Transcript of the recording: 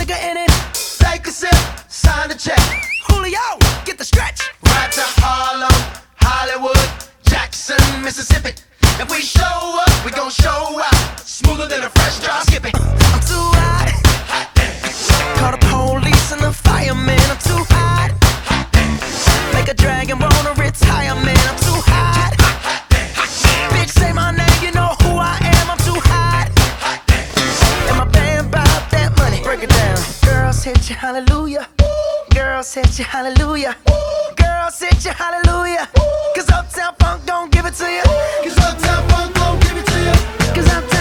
nigga in it. Take a sip, sign the check. Julio, get the stretch. Right to Harlem, Hollywood, Jackson, Mississippi. If we show up, we gon' show out. Smoother than a fresh drop skipping. I'm too hot. Hot damn. Call the police and the fireman. I'm too hot. Hot damn. Make a dragon wanna retire, man. I'm too hot. Hot damn. Bitch, say my name, you know who I am. I'm too hot. Hot damn. And my band bout that money. Break it down. Girls hit you, hallelujah. Girls hit you, hallelujah. Girls hit you, hallelujah. Cause Uptown Funk don't give it to you. Cause Uptown Funk gon' give it to you. Cause Uptown